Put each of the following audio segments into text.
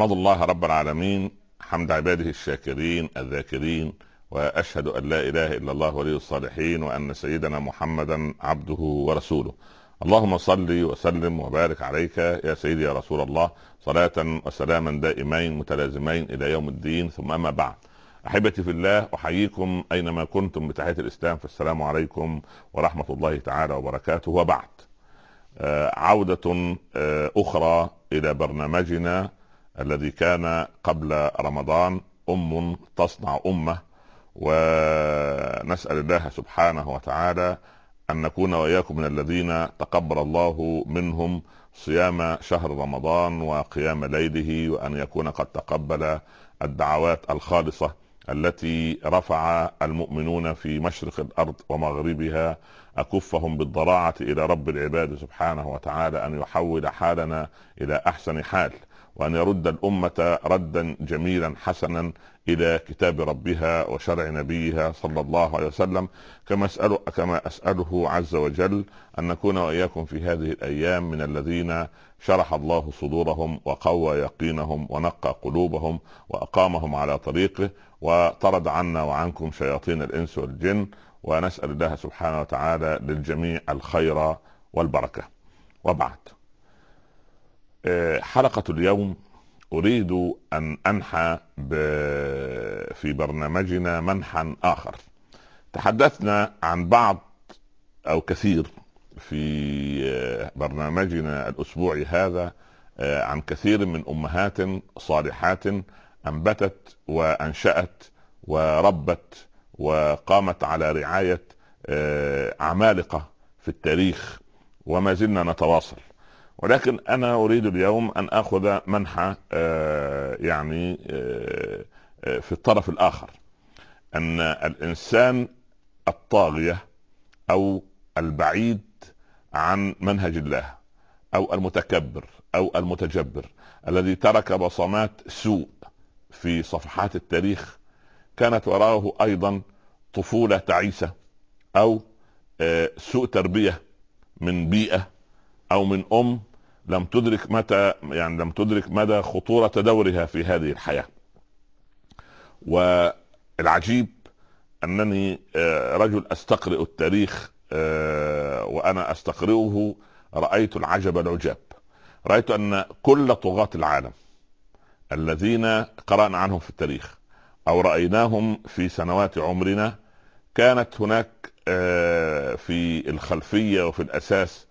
أحمد الله رب العالمين حمد عباده الشاكرين الذاكرين، وأشهد أن لا إله إلا الله ولي الصالحين، وأن سيدنا محمدا عبده ورسوله. اللهم صل وسلم وبارك عليك يا سيدي يا رسول الله، صلاة وسلاما دائمين متلازمين إلى يوم الدين. ثم أما بعد، أحبتي في الله، أحييكم أينما كنتم بتحية الإسلام، فالسلام عليكم ورحمة الله تعالى وبركاته. وبعد، عودة أخرى إلى برنامجنا الذي كان قبل رمضان، تصنع أمة، ونسأل الله سبحانه وتعالى أن نكون وإياكم من الذين تقبل الله منهم صيام شهر رمضان وقيام ليله، وأن يكون قد تقبل الدعوات الخالصة التي رفع المؤمنون في مشرق الأرض ومغربها أكفهم بالضراعة إلى رب العباد سبحانه وتعالى، أن يحول حالنا إلى أحسن حال، وأن يرد الأمة ردا جميلا حسنا إلى كتاب ربها وشرع نبيها صلى الله عليه وسلم. كما أسأله عز وجل أن نكون وإياكم في هذه الأيام من الذين شرح الله صدورهم وقوى يقينهم ونقى قلوبهم وأقامهم على طريقه، وطرد عنا وعنكم شياطين الإنس والجن، ونسأل الله سبحانه وتعالى للجميع الخير والبركة. وبعد، حلقة اليوم أريد أن أنحى في برنامجنا منحا آخر. تحدثنا عن بعض أو كثير في برنامجنا الأسبوعي هذا عن كثير من أمهات صالحات أنبتت وأنشأت وربت وقامت على رعاية عمالقة في التاريخ، وما زلنا نتواصل. ولكن أنا أريد اليوم أن أخذ منحى في الطرف الآخر، أن الإنسان الطاغية أو البعيد عن منهج الله أو المتكبر أو المتجبر الذي ترك بصمات سوء في صفحات التاريخ، كانت وراءه أيضا طفولة تعيسة أو سوء تربية من بيئة أو من لم تدرك مدى خطورة دورها في هذه الحياة. والعجيب أنني رجل أستقرئ التاريخ، وأنا أستقرئه رأيت العجب العجاب. رأيت أن كل طغاة العالم الذين قرأنا عنهم في التاريخ أو رأيناهم في سنوات عمرنا، كانت هناك في الخلفية وفي الأساس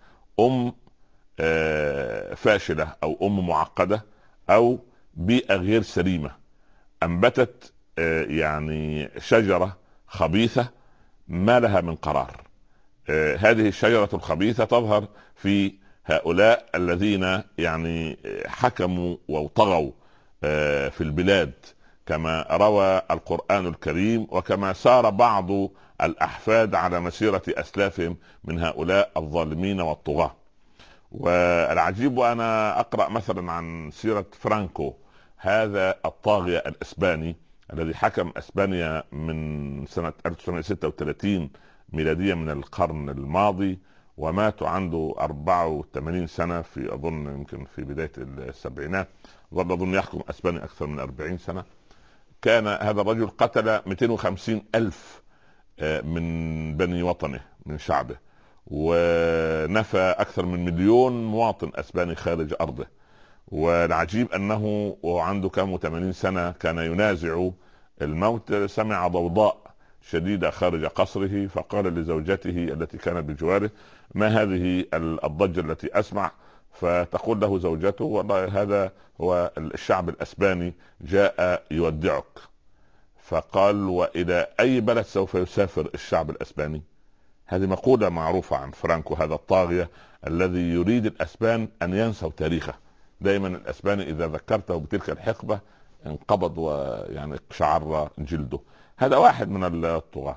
فاشلة أو معقدة أو بيئة غير سليمة، أنبتت شجرة خبيثة ما لها من قرار. هذه الشجرة الخبيثة تظهر في هؤلاء الذين حكموا وطغوا في البلاد، كما روى القرآن الكريم وكما سار بعض الأحفاد على مسيرة أسلافهم من هؤلاء الظالمين والطغاة. والعجيب، وأنا أقرأ مثلا عن سيرة فرانكو، هذا الطاغية الإسباني الذي حكم إسبانيا من سنة 1936 ميلادية من القرن الماضي، ومات عنده 84 سنة في أظن يمكن في بداية السبعينات، ظل أظن يحكم إسبانيا أكثر من 40 سنة. كان هذا الرجل قتل 250 ألف من بني وطنه من شعبه، ونفى أكثر من 1,000,000 مواطن أسباني خارج أرضه. والعجيب أنه وعنده كم 80 سنة كان ينازع الموت، سمع ضوضاء شديدة خارج قصره، فقال لزوجته التي كانت بجواره: ما هذه الضجة التي أسمع؟ فتقول له زوجته: والله هذا هو الشعب الأسباني جاء يودعك. فقال: وإلى أي بلد سوف يسافر الشعب الأسباني؟ هذه مقولة معروفة عن فرانكو، هذا الطاغية الذي يريد الأسبان أن ينسوا تاريخه. دائما الأسباني إذا ذكرته بتلك الحقبة انقبض شعر جلده. هذا واحد من الطغاة.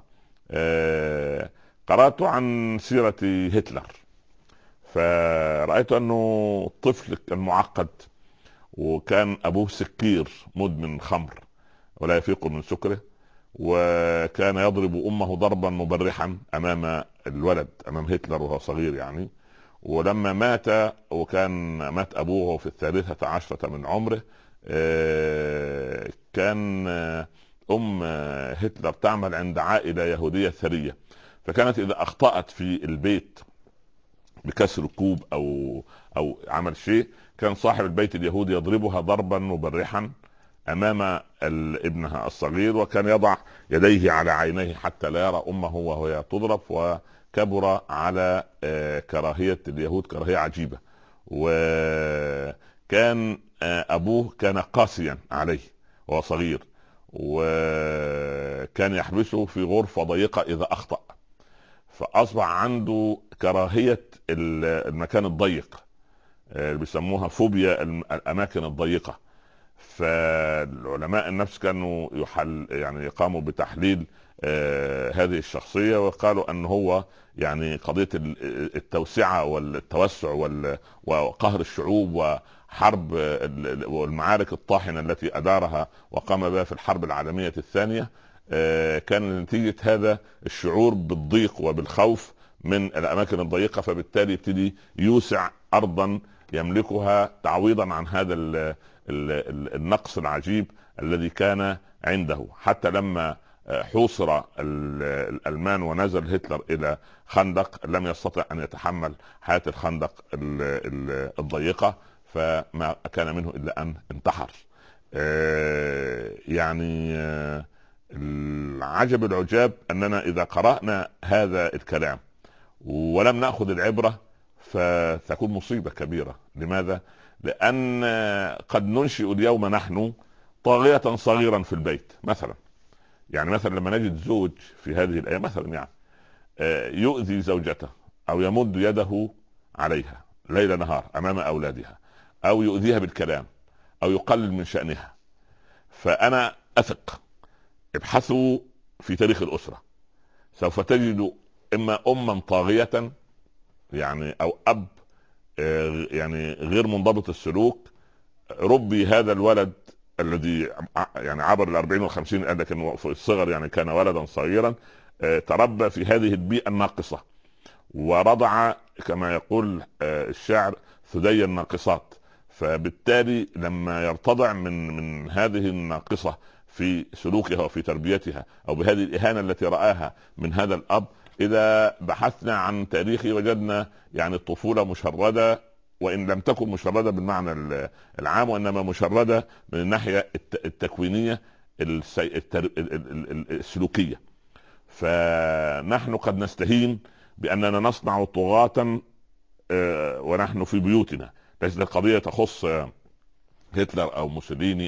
قرأت عن سيرة هتلر، فرأيت أنه طفل كان معقد، وكان أبوه سكير مدمن خمر ولا يفيق من سكره، وكان يضرب أمه ضربا مبرحا أمام الولد، أمام هتلر وهو صغير ولما مات، وكان مات أبوه في 13 من عمره، كان ام هتلر تعمل عند عائله يهوديه ثريه، فكانت اذا اخطات في البيت بكسر كوب او عمل شيء، كان صاحب البيت اليهودي يضربها ضربا مبرحا امام ابنها الصغير، وكان يضع يديه على عينيه حتى لا يرى امه وهي تضرب. وكبر على كراهيه اليهود كراهيه عجيبه. وكان ابوه كان قاسيا عليه وهو صغير، وكان يحبسه في غرفه ضيقه اذا اخطأ، فاصبح عنده كراهيه المكان الضيق، بيسموها فوبيا الاماكن الضيقه. فالعلماء النفس كانوا يعني يقاموا بتحليل هذه الشخصيه، وقالوا ان هو يعني قضيه التوسعه والتوسع وقهر الشعوب وحرب والمعارك الطاحنه التي ادارها وقام بها في الحرب العالميه الثانيه، كان نتيجه هذا الشعور بالضيق وبالخوف من الاماكن الضيقه، فبالتالي يبتدي يوسع ارضا يملكها تعويضا عن هذا النقص العجيب الذي كان عنده. حتى لما حوصر الألمان ونزل هتلر إلى خندق لم يستطع أن يتحمل حياة الخندق الضيقة، فما كان منه إلا أن انتحر. يعني العجب العجاب أننا إذا قرأنا هذا الكلام ولم نأخذ العبرة فتكون مصيبة كبيرة. لماذا؟ لأن قد ننشئ اليوم نحن طاغية صغيرا في البيت مثلا. يعني مثلا لما نجد زوج في هذه الأيام مثلا يعني يؤذي زوجته أو يمد يده عليها ليل نهار أمام أولادها، أو يؤذيها بالكلام، أو يقلل من شأنها، فأنا أثق ابحثوا في تاريخ الأسرة سوف تجدوا إما أما طاغية يعني أو أب يعني غير منضبط السلوك، ربي هذا الولد الذي يعني عبر 40 و50، لكن في الصغر يعني كان ولدا صغيرا، تربى في هذه البيئة الناقصة ورضع كما يقول الشاعر ثدي الناقصات. فبالتالي لما يرتضع من هذه الناقصة في سلوكها وفي تربيتها أو بهذه الإهانة التي رآها من هذا الأب، إذا بحثنا عن تاريخه وجدنا يعني الطفولة مشردة، وإن لم تكن مشردة بالمعنى العام، وإنما مشردة من الناحية التكوينية السلوكية. فنحن قد نستهين بأننا نصنع طغاة ونحن في بيوتنا. ليست القضية تخص هتلر أو موسوليني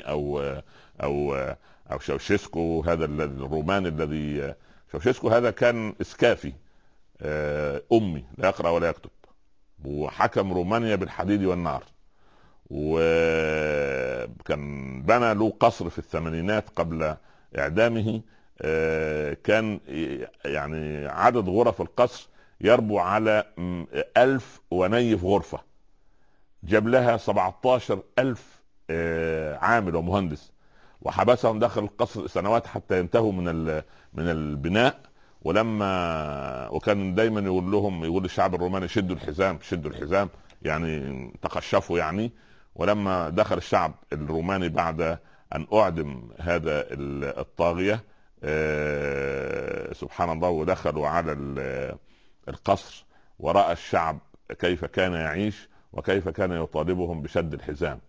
أو شاوشيسكو هذا الروماني الذي شاوشيسكو هذا كان إسكافي أمي لا يقرأ ولا يكتب، وحكم رومانيا بالحديد والنار، وكان بنى له قصر في الثمانينات قبل إعدامه. كان يعني عدد غرف القصر يربو على 1000 ونيف غرفة، جاب لها 17,000 عامل ومهندس، وحبسهم داخل القصر سنوات حتى ينتهوا من البناء. وكان دايما يقول للشعب الروماني شدوا الحزام يعني تقشفوا يعني. ولما دخل الشعب الروماني بعد أن أعدم هذا الطاغية سبحان الله، ودخلوا على القصر ورأى الشعب كيف كان يعيش وكيف كان يطالبهم بشد الحزام.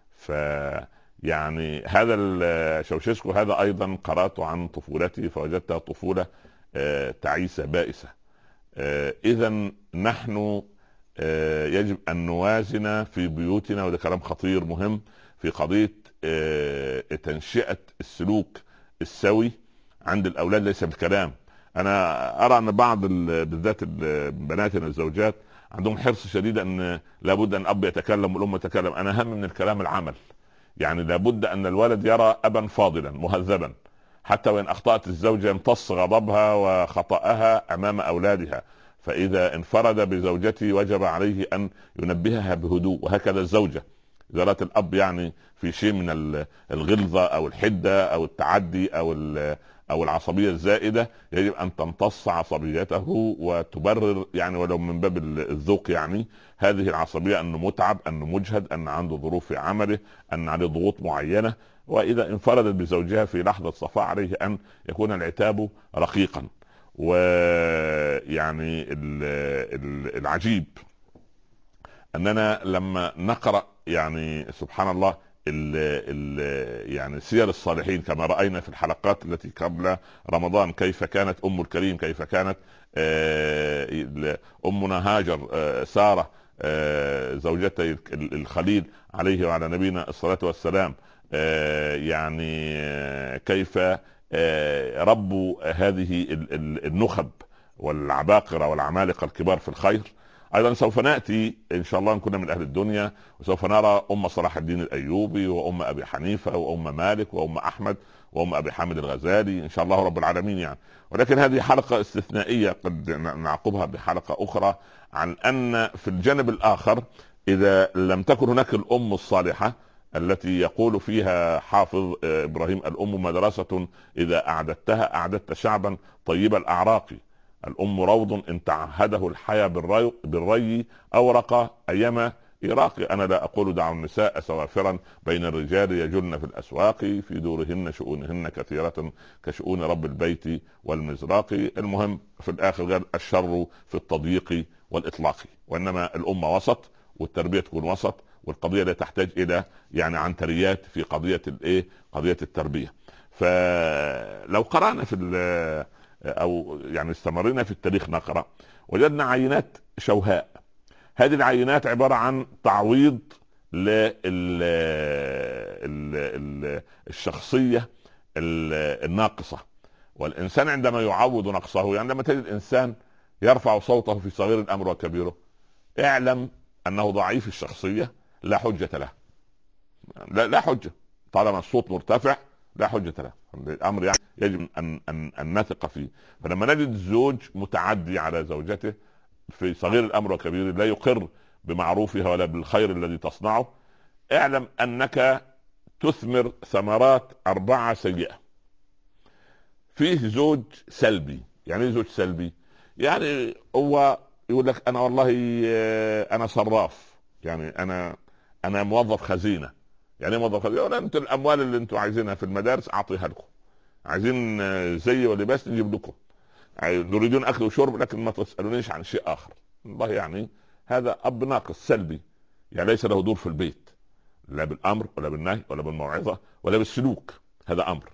يعني هذا شاوشيسكو هذا أيضا قرأت عن طفولته فوجدتها طفولة تعيسة بائسة. إذن نحن يجب أن نوازن في بيوتنا، وده كلام خطير مهم في قضية تنشئة السلوك السوي عند الأولاد ليس بالكلام. أنا أرى أن بعض بالذات بناتنا الزوجات عندهم حرص شديد أن لابد أن الأب يتكلم والأم تتكلم. أنا أهم من الكلام العمل. يعني لابد أن الولد يرى أبا فاضلا مهذبا، حتى وإن أخطأت الزوجة يمتص غضبها وخطأها أمام أولادها، فإذا انفرد بزوجته وجب عليه أن ينبهها بهدوء، وهكذا الزوجة. إذا رأت الأب يعني في شيء من الغلظة أو الحدة أو التعدي او العصبيه الزائده يجب ان تمتص عصبيته وتبرر، يعني ولو من باب الذوق، يعني هذه العصبيه انه متعب، انه مجهد، ان عنده ظروف في عمله، ان عليه ضغوط معينه. واذا انفردت بزوجها في لحظه صفاء عليه ان يكون العتاب رقيقا. ويعني العجيب اننا لما نقرا يعني سبحان الله يعني سير الصالحين كما راينا في الحلقات التي قبل رمضان، كيف كانت ام الكريم، كيف كانت امنا هاجر، ساره، زوجتي الخليل عليه وعلى نبينا الصلاه والسلام، يعني كيف ربوا هذه النخب والعباقرة والعمالقة الكبار في الخير. ايضا سوف ناتي ان شاء الله، ان كنا من اهل الدنيا، وسوف نرى ام صلاح الدين الايوبي، وام ابي حنيفه، وام مالك، وام احمد، وام ابي حامد الغزالي ان شاء الله رب العالمين يعني. ولكن هذه حلقه استثنائيه، قد نعقبها بحلقه اخرى عن ان في الجانب الاخر اذا لم تكن هناك الام الصالحه التي يقول فيها حافظ ابراهيم: الام مدرسه اذا اعددتها اعددت شعبا طيب الاعراق. الام روض ان تعهده الحيا بالري اورق ايما إراقي. أنا لا أقول دعوا النساء سوافرا بين الرجال يجلن في الأسواق، في دورهن شؤونهن كثيرة كشؤون رب البيت والمزراق. المهم في الآخر غير الشر في التضييق والإطلاق، وإنما الأمة وسط، والتربية تكون وسط، والقضية لا تحتاج إلى يعني عنتريات في قضية قضية التربية. فلو قرأنا في أو يعني استمرنا في التاريخ نقرأ، وجدنا عينات شوهاء. هذه العينات عبارة عن تعويض للشخصية الناقصة. والإنسان عندما يعوض نقصه، يعني لما تجد إنسان يرفع صوته في صغير الأمر وكبيره، اعلم أنه ضعيف الشخصية، لا حجة له. لا حجة، طالما الصوت مرتفع لا حجة له. الأمر يعني يجب أن نثق فيه. فلما نجد زوج متعدي على زوجته في صغير الامر وكبير، لا يقر بمعروفها ولا بالخير الذي تصنعه، اعلم انك تثمر ثمرات 4 سيئة. فيه زوج سلبي. يعني ايه زوج سلبي؟ يعني هو يقول لك انا والله انا صراف، يعني انا موظف خزينة. يعني ايه موظف خزينة؟ ولا انتوا الاموال اللي انتوا عايزينها في المدارس اعطيها لكم، عايزين زي ولباس نجيب لكم، نريدون اكل وشرب لكن ما تسالونيش عن شيء اخر. والله يعني هذا اب ناقص سلبي، يعني ليس له دور في البيت، لا بالامر ولا بالنهي ولا بالموعظه ولا بالسلوك. هذا امر.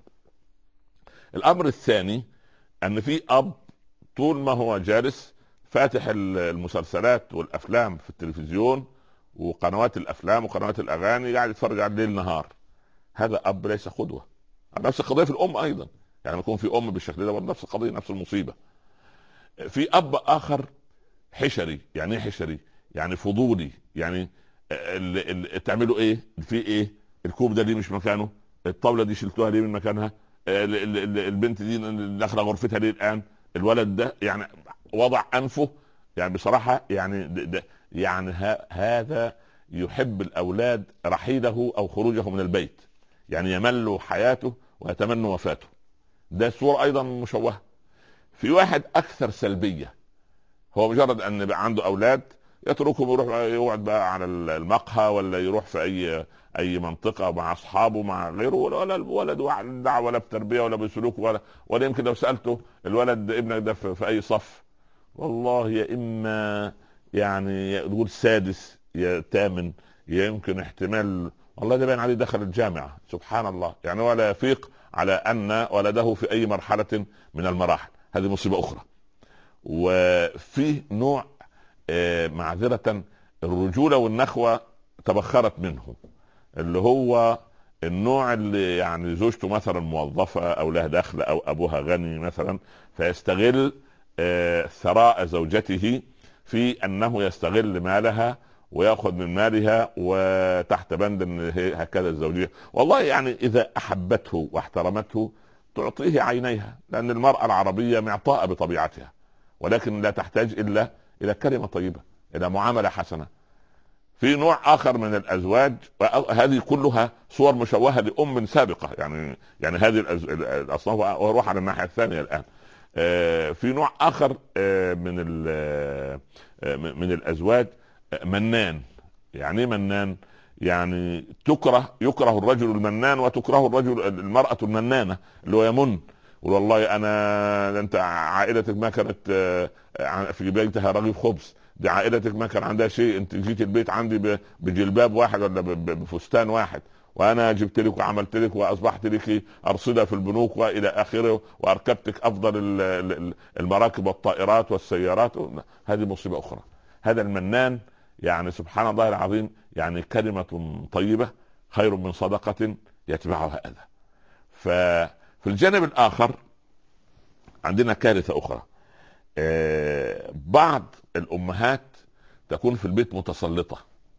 الامر الثاني ان في اب طول ما هو جالس فاتح المسلسلات والافلام في التلفزيون وقنوات الافلام وقنوات الاغاني، قاعد يتفرج على الليل نهار. هذا اب ليس قدوه. نفس القضيه في الام ايضا، يعني يكون في ام بالشكل ده نفس القضيه، نفس المصيبه. في اب اخر حشري. يعني ايه حشري؟ يعني فضولي. يعني تعملوا ايه في ايه؟ الكوب ده ليه مش مكانه؟ الطاوله دي شلتوها ليه من مكانها؟ البنت دي داخله غرفتها ليه الان؟ الولد ده يعني وضع انفه، يعني بصراحه يعني يعني هذا يحب الاولاد رحيله او خروجه من البيت، يعني يمل حياته ويتمنى وفاته. ده صورة ايضا مشوهة. في واحد اكثر سلبية، هو مجرد ان يبقى عنده اولاد يتركهم يروح يقعد بقى على المقهى، ولا يروح في اي منطقة مع اصحابه مع غيره، ولا الولد دعوة ولا بتربية ولا بسلوك ولا يمكن لو سألته الولد ابنك ده في اي صف، والله يا اما يعني تقول سادس يا ثامن، يا يمكن احتمال والله ده باين عليه دخل الجامعة. سبحان الله، يعني ولا يفيق على ان ولده في اي مرحلة من المراحل. هذه مصيبة اخرى. وفي نوع معذرة الرجولة والنخوة تبخرت منه، اللي هو النوع اللي يعني زوجته مثلا موظفة او لها دخل او ابوها غني مثلا، فيستغل ثراء زوجته في انه يستغل مالها ويأخذ من مالها، وتحت بند ان هكذا الزوجية. والله يعني اذا احبته واحترمته تعطيه عينيها، لان المرأة العربية معطاءة بطبيعتها، ولكن لا تحتاج الا الى كلمة طيبة، الى معاملة حسنة. في نوع اخر من الازواج، هذه كلها صور مشوهه لام سابقه، يعني هذه الاصناف، واروح على الناحيه الثانيه الان. في نوع اخر من الازواج منان. يعني ايه منان؟ يعني يكره الرجل المنان وتكره المرأة المنانة، اللي هو يمن. والله انت عائلتك ما كانت في بيتها رغيف خبز، دي عائلتك ما كان عندها شيء، انت جيت البيت عندي بجلباب واحد ولا بفستان واحد، وانا جبت لك وعملت لك واصبحت لك ارصده في البنوك والى اخره، واركبتك افضل المراكب والطائرات والسيارات. هذه مصيبه اخرى. هذا المنان، يعني سبحان الله العظيم، يعني كلمه طيبه خير من صدقه يتبعها اذى. ففي الجانب الاخر عندنا كارثه اخرى. بعض الامهات تكون في البيت متسلطه،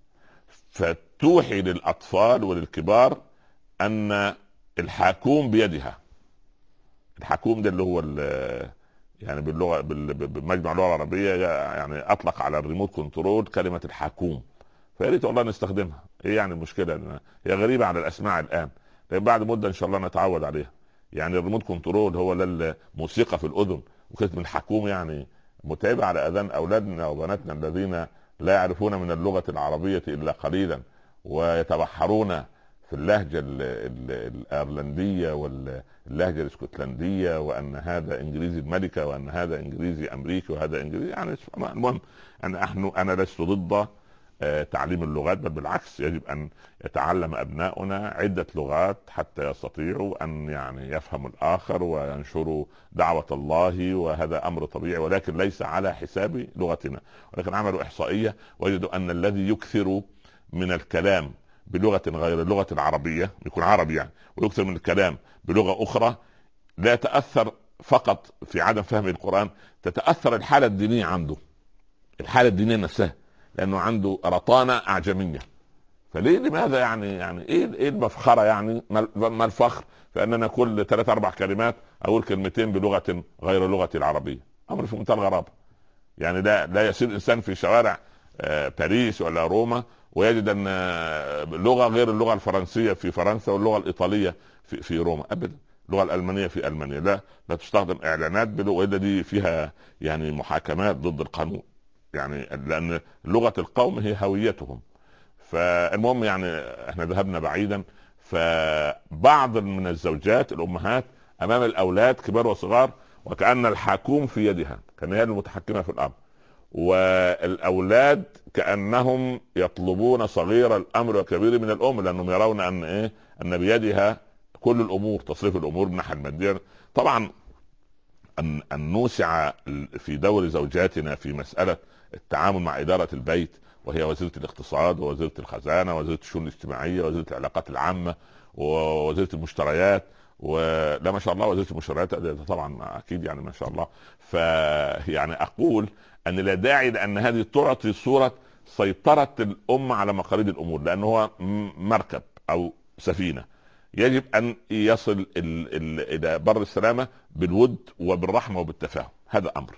فتوحي للاطفال وللكبار ان الحاكوم بيدها. الحاكوم ده اللي هو يعني باللغه بمجمع اللغه العربيه، يعني اطلق على الريموت كنترول كلمه الحاكوم. فيا ريت والله نستخدمها. ايه يعني المشكله؟ هي غريبه على الاسماع الان، لكن بعد مده ان شاء الله نتعود عليها. يعني الريموت كنترول هو الموسيقى في الاذن، وكلمه الحكوم يعني متعبه على اذان اولادنا وبناتنا الذين لا يعرفون من اللغه العربيه الا قليلا، ويتبحرون في اللهجه الايرلنديه واللهجه الاسكتلنديه، وان هذا انجليزي الملكه، وان هذا انجليزي امريكي، وهذا انجليزي يعني. المهم انا لست ضد تعليم اللغات، بل بالعكس يجب ان يتعلم ابناؤنا عده لغات حتى يستطيعوا ان يعني يفهموا الاخر وينشروا دعوه الله، وهذا امر طبيعي، ولكن ليس على حساب لغتنا. ولكن عملوا احصائيه وجدوا ان الذي يكثر من الكلام بلغه غير اللغه العربيه، يكون عربي يعني، ويكثر من الكلام بلغه اخرى، لا يتاثر فقط في عدم فهم القران، تتاثر الحاله الدينيه عنده، الحاله الدينيه نفسها، لانه عنده رطانه اعجميه. لماذا يعني ايه المفخره؟ يعني ما الفخر في اننا كل 3-4 كلمات اقول كلمتين بلغه غير لغتي العربيه؟ امر في منتهى الغرابه. يعني لا يسير انسان في شوارع باريس ولا روما ويجد ان لغه غير اللغه الفرنسيه في فرنسا، واللغه الايطاليه في روما، ابدا. اللغه الالمانيه في المانيا لا تستخدم اعلانات والا دي فيها يعني محاكمات ضد القانون، يعني لان لغه القوم هي هويتهم. فالمهم يعني احنا ذهبنا بعيدا. فبعض من الزوجات الامهات امام الاولاد كبار وصغار وكأن الحاكوم في يدها، كان هي المتحكمه في الامر، والاولاد كانهم يطلبون صغير الامر وكبير من الام، لانهم يرون ان بيدها كل الامور، تصريف الامور من الناحيه الماديه. طبعا ان نوسع في دور زوجاتنا في مساله التعامل مع اداره البيت، وهي وزيره الاقتصاد ووزيره الخزانه ووزيره الشؤون الاجتماعيه ووزيره العلاقات العامه ووزيره المشتريات، ولا ما شاء الله وزيره المشتريات طبعا اكيد يعني ما شاء الله. فيعني اقول ان لا داعي لان هذه تعطي صوره سيطره الام على مقاليد الامور، لانه هو مركب او سفينه يجب ان يصل الى بر السلامه بالود وبالرحمه وبالتفاهم. هذا امر.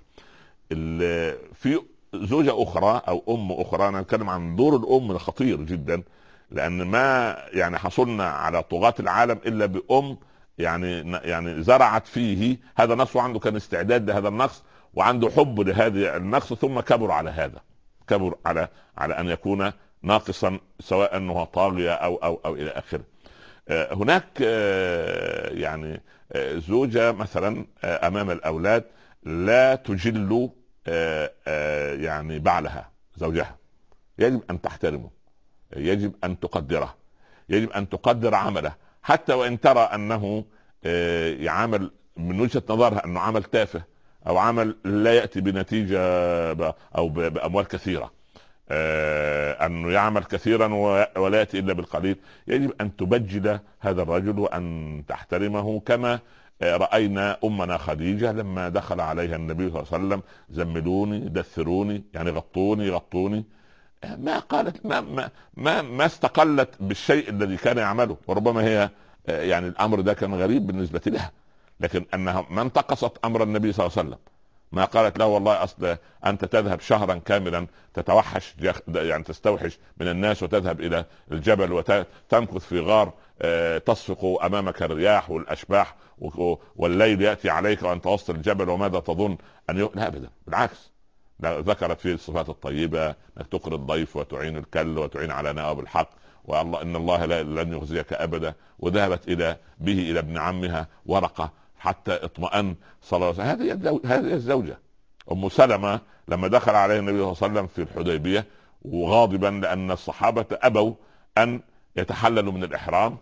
في زوجه اخرى او ام اخرى، انا اتكلم عن دور الام الخطير جدا، لان ما يعني حصلنا على طغاة العالم الا بام يعني زرعت فيه هذا النقص، وعنده كان استعداد لهذا النقص وعنده حب لهذا النقص، ثم كبر على هذا، كبر على ان يكون ناقصا، سواء انه طاغية او الى اخره. هناك يعني زوجة مثلا امام الاولاد لا تجل يعني بعلها زوجها، يجب ان تحترمه، يجب ان تقدره، يجب ان تقدر عمله، حتى وان ترى انه يعمل من وجهة نظرها انه عمل تافه او عمل لا يأتي بنتيجة او باموال كثيرة، انه يعمل كثيرا ولا يأتي الا بالقليل. يجب ان تبجل هذا الرجل وان تحترمه، كما رأينا أمنا خديجة لما دخل عليها النبي صلى الله عليه وسلم: زملوني، دثروني، يعني غطوني. ما قالت ما استقلت بالشيء الذي كان يعمله، وربما هي يعني الأمر ده كان غريب بالنسبة لها، لكن أنها ما انتقصت أمر النبي صلى الله عليه وسلم، ما قالت له والله اصل انت تذهب شهرا كاملا تتوحش يعني تستوحش من الناس وتذهب الى الجبل وتمكث في غار تصفق امامك الرياح والاشباح والليل ياتي عليك وانت وسط الجبل وماذا تظن لا ابدا بالعكس. ذكرت فيه الصفات الطيبه انك تقري الضيف وتعين الكل وتعين على نواب الحق، والله ان الله لن يخزيك ابدا. وذهبت به الى ابن عمها ورقه حتى اطمأن صلى الله عليه وسلم. هذه الزوجه ام سلمة لما دخل عليه النبي صلى الله عليه وسلم في الحديبيه وغاضبا لان الصحابه ابوا ان يتحللوا من الاحرام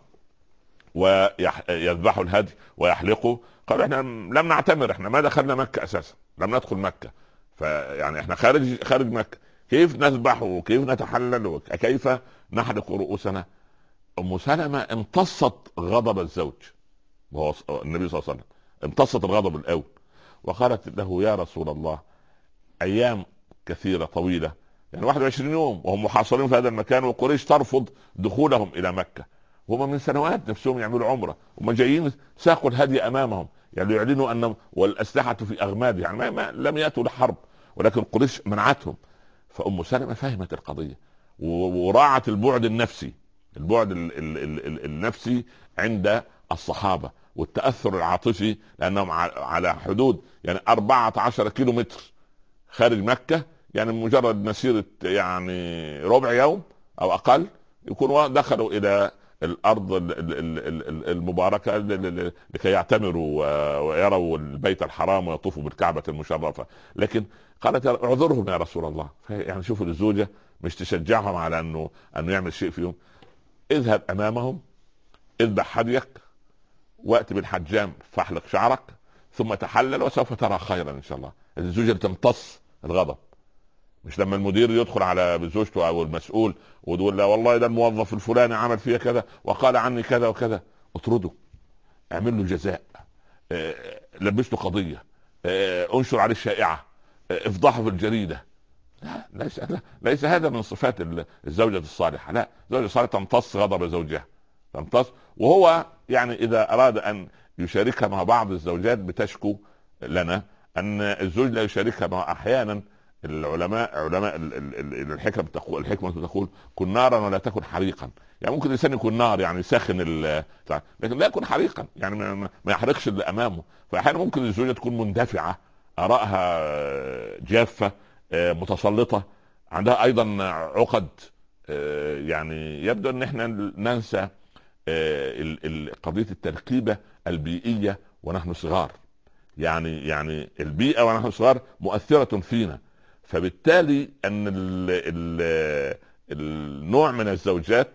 ويذبحوا الهدي ويحلقوا، قالوا احنا لم نعتمر، احنا ما دخلنا مكه اساسا، لم ندخل مكه، فيعني احنا خارج مكه، كيف نذبح وكيف نتحلل وكيف نحلق رؤوسنا؟ ام سلمة امتصت غضب الزوج وهو النبي صلى الله عليه وسلم، امتصت الغضب الاول وقالت له يا رسول الله ايام كثيره طويله، يعني 21 يوم وهم محاصرين في هذا المكان وقريش ترفض دخولهم الى مكه، وهم من سنوات نفسهم يعملوا عمره، هم جايين ساقوا الهدي امامهم، يعني يعلنوا ان والاسلحه في اغماد، يعني ما لم ياتوا لحرب ولكن قريش منعتهم. فام سلمة فهمت القضيه وراعت البعد النفسي، البعد النفسي عند الصحابه والتاثر العاطفي، لانهم على حدود يعني 14 كيلو متر خارج مكه، يعني مجرد مسيره يعني ربع يوم او اقل يكونوا دخلوا الى الارض المباركه لكي يعتمروا ويروا البيت الحرام ويطوفوا بالكعبه المشرفه. لكن قالت اعذرهم يا رسول الله، يعني شوفوا الزوجه مش تشجعهم على انه يعمل شيء فيهم، اذهب امامهم اذبح هديك وقت بالحجام فاحلق شعرك ثم تحلل وسوف ترى خيرا ان شاء الله. الزوجه بتمتص الغضب، مش لما المدير يدخل على زوجته او المسؤول وتقول لا والله ده الموظف الفلاني عمل فيها كذا وقال عني كذا وكذا، اطرده، اعمل له جزاء، لبس له قضيه، انشر عليه الشائعه، افضحه في الجريده. لا ليس هذا من صفات الزوجة الصالحة. لا، الزوجة الصالحة تمتص غضب زوجها، تمتص. وهو يعني إذا أراد أن يشاركها مع بعض الزوجات بتشكو لنا أن الزوج لا يشاركها مع أحيانا علماء الحكمة تقول كن نارا ولا تكن حريقا. يعني ممكن الإنسان يكون نار يعني يسخن لكن لا يكون حريقا، يعني ما يحرقش اللي أمامه. فأحيانا ممكن الزوجة تكون مندفعة، آرائها جافة، متسلطة، عندها ايضا عقد. يعني يبدو ان احنا ننسى قضية التركيبة البيئية ونحن صغار، يعني البيئة ونحن صغار مؤثرة فينا، فبالتالي ان النوع من الزوجات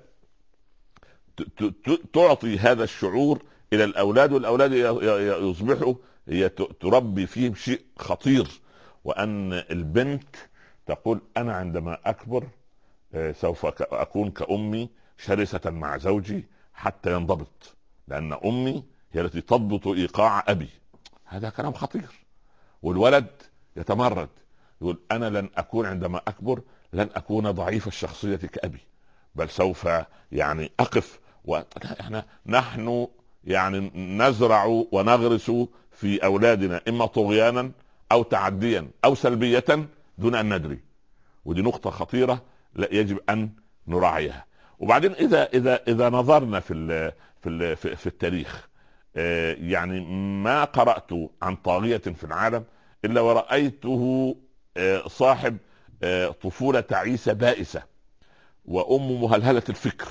تعطي هذا الشعور الى الاولاد، والاولاد يصبحوا تربي فيهم شيء خطير، وان البنت تقول انا عندما اكبر سوف اكون كامي شرسة مع زوجي حتى ينضبط، لان امي هي التي تضبط ايقاع ابي. هذا كلام خطير. والولد يتمرد يقول انا لن اكون عندما اكبر لن اكون ضعيف الشخصية كابي، بل سوف يعني اقف احنا نحن يعني نزرع ونغرس في اولادنا اما طغيانا او تعديا او سلبية دون ان ندري، ودي نقطة خطيرة لا يجب ان نراعيها. وبعدين اذا نظرنا في التاريخ، يعني ما قرأت عن طاغية في العالم الا ورأيته صاحب طفولة تعيسة بائسة وام مهلهلة الفكر.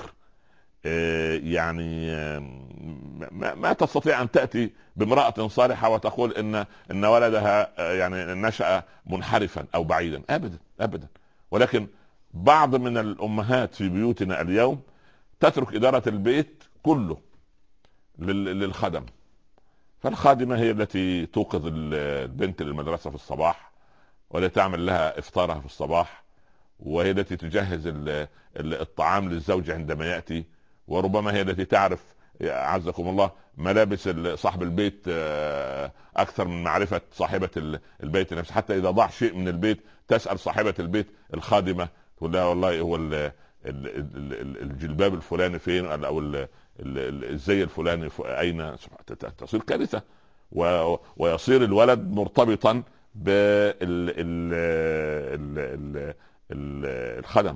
يعني ما تستطيع ان تأتي بامرأة صالحة وتقول ان ولدها يعني نشأ منحرفا او بعيدا، ابدا ابدا. ولكن بعض من الامهات في بيوتنا اليوم تترك ادارة البيت كله للخدم، فالخادمة هي التي توقظ البنت للمدرسة في الصباح، والتي تعمل لها افطارها في الصباح، وهي التي تجهز الطعام للزوج عندما يأتي، وربما هي التي تعرف عزكم الله ملابس صاحب البيت اكثر من معرفة صاحبة البيت نفسه. حتى اذا ضاع شيء من البيت تسأل صاحبة البيت الخادمة تقول لها والله هو الجلباب الفلاني فين، او الزي الفلاني اين. تصير كارثة، ويصير الولد مرتبطا بالخدم.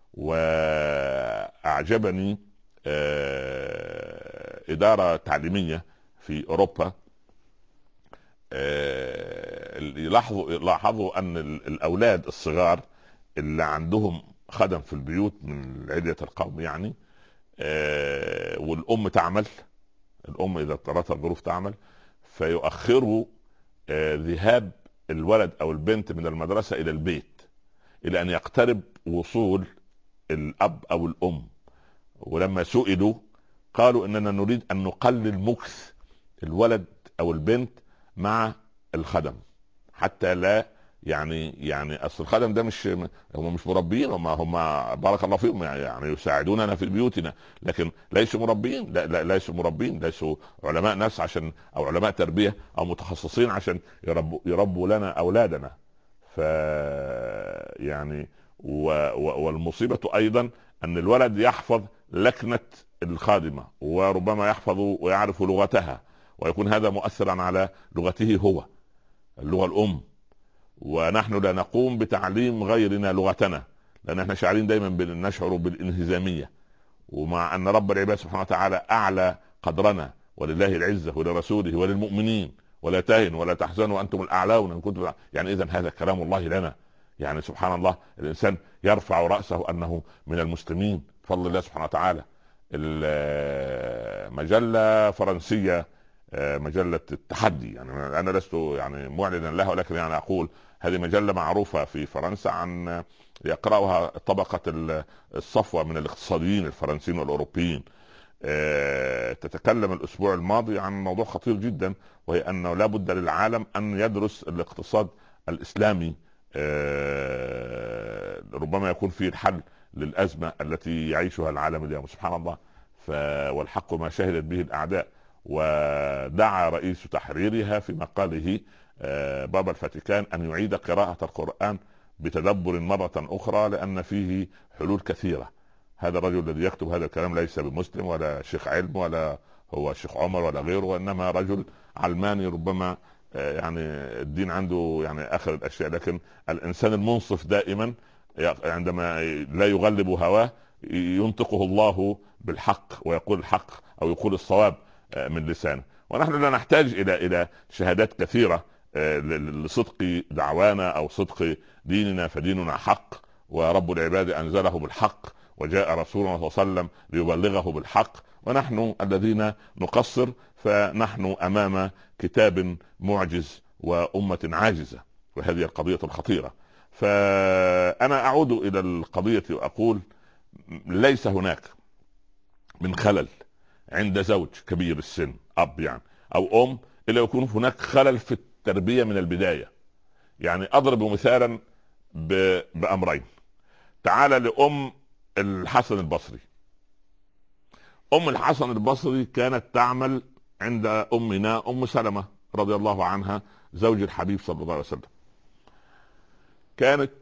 وأعجبني إدارة تعليمية في أوروبا، لاحظوا أن الأولاد الصغار اللي عندهم خدم في البيوت من علية القوم يعني، والأم تعمل، الأم إذا اضطرتها الظروف تعمل، فيؤخروا ذهاب الولد أو البنت من المدرسة إلى البيت إلى أن يقترب وصول الأب أو الأم. ولما سئلوا قالوا إننا نريد أن نقلل مكث الولد أو البنت مع الخدم، حتى لا يعني اصل الخدم ده هم مش مربين، هم بارك الله فيهم يعني يساعدوننا في بيوتنا، لكن ليسوا مربين، لا ليسوا مربين، ليسوا علماء نفس عشان او علماء تربيه او متخصصين عشان يربوا لنا اولادنا. ف يعني والمصيبه ايضا ان الولد يحفظ لكنه الخادمه، وربما يحفظ ويعرف لغتها، ويكون هذا مؤثرا على لغته هو، اللغه الام، ونحن لا نقوم بتعليم غيرنا لغتنا، لان احنا شاعرين دايما نشعر بالانهزاميه، ومع ان رب العباد سبحانه وتعالى اعلى قدرنا، ولله العزه ولرسوله وللمؤمنين، ولا تهنوا ولا تحزنوا وانتم الاعلون ان كنتم يعني. اذا هذا كلام الله لنا، يعني سبحان الله الانسان يرفع راسه انه من المسلمين بفضل الله سبحانه وتعالى. المجله فرنسيه، مجله التحدي، يعني انا لست يعني معلنا لها، ولكن يعني اقول هذه مجله معروفه في فرنسا، عن يقراها طبقه الصفوه من الاقتصاديين الفرنسيين والاوروبيين. تتكلم الاسبوع الماضي عن موضوع خطير جدا، وهي انه لا بد للعالم ان يدرس الاقتصاد الاسلامي، ربما يكون فيه الحل للازمه التي يعيشها العالم اليوم. سبحان الله، والحق ما شهدت به الاعداء. ودعا رئيس تحريرها في مقاله بابا الفاتيكان أن يعيد قراءة القرآن بتدبر مرة أخرى، لأن فيه حلول كثيرة. هذا الرجل الذي يكتب هذا الكلام ليس بمسلم ولا شيخ علم ولا هو الشيخ عمر ولا غيره، وإنما رجل علماني، ربما يعني الدين عنده يعني آخر الأشياء. لكن الإنسان المنصف دائما عندما لا يغلب هواه ينطقه الله بالحق، ويقول الحق أو يقول الصواب من لسانه. ونحن لا نحتاج الى شهادات كثيره لصدق دعوانا او صدق ديننا، فديننا حق، ورب العباد انزله بالحق، وجاء رسولنا صلى الله عليه وسلم ليبلغه بالحق، ونحن الذين نقصر فنحن امام كتاب معجز وامه عاجزه، وهذه القضيه الخطيره. فانا اعود الى القضيه واقول ليس هناك من خلل عند زوج كبير السن، اب يعني او ام، الا يكون هناك خلل في التربيه من البدايه. يعني اضرب مثالا بامرين. تعال لام الحسن البصري. ام الحسن البصري كانت تعمل عند امنا ام سلمة رضي الله عنها زوج الحبيب صلى الله عليه وسلم. كانت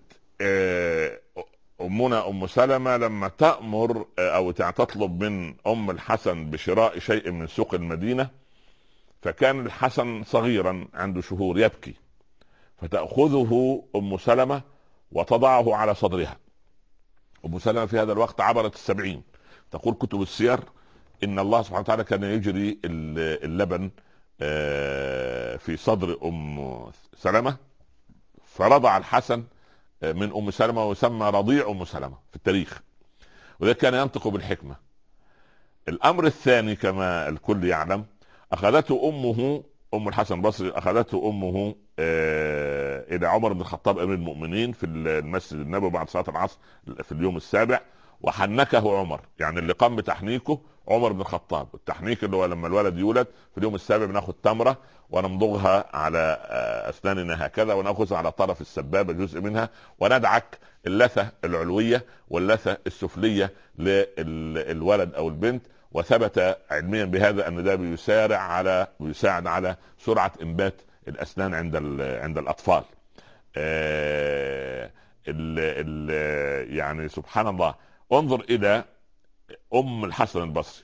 أمنا أم سلمة لما تأمر أو تطلب من أم الحسن بشراء شيء من سوق المدينة، فكان الحسن صغيرا عنده شهور يبكي، فتأخذه أم سلمة وتضعه على صدرها. أم سلمة في هذا الوقت عبرت 70. تقول كتب السير إن الله سبحانه وتعالى كان يجري اللبن في صدر أم سلمة، فرضع الحسن من ام سلمة، ويسمى رضيع ام سلمة في التاريخ، وده كان ينطق بالحكمة. الامر الثاني كما الكل يعلم، اخذته امه ام الحسن البصري، اخذته امه الى عمر بن الخطاب امير المؤمنين في المسجد النبوي بعد صلاة العصر في اليوم السابع، وحنكه عمر، يعني اللي قام بتحنيكه عمر بن الخطاب. التحنيك اللي هو لما الولد يولد في اليوم السابع بناخذ تمرة ونمضغها على اسناننا هكذا، وناخذها على طرف السبابة جزء منها، وندعك اللثة العلوية واللثة السفلية للولد او البنت. وثبت علميا بهذا ان ده بيساعد على سرعة انبات الاسنان عند الاطفال. يعني سبحان الله، انظر الى ام الحسن البصري.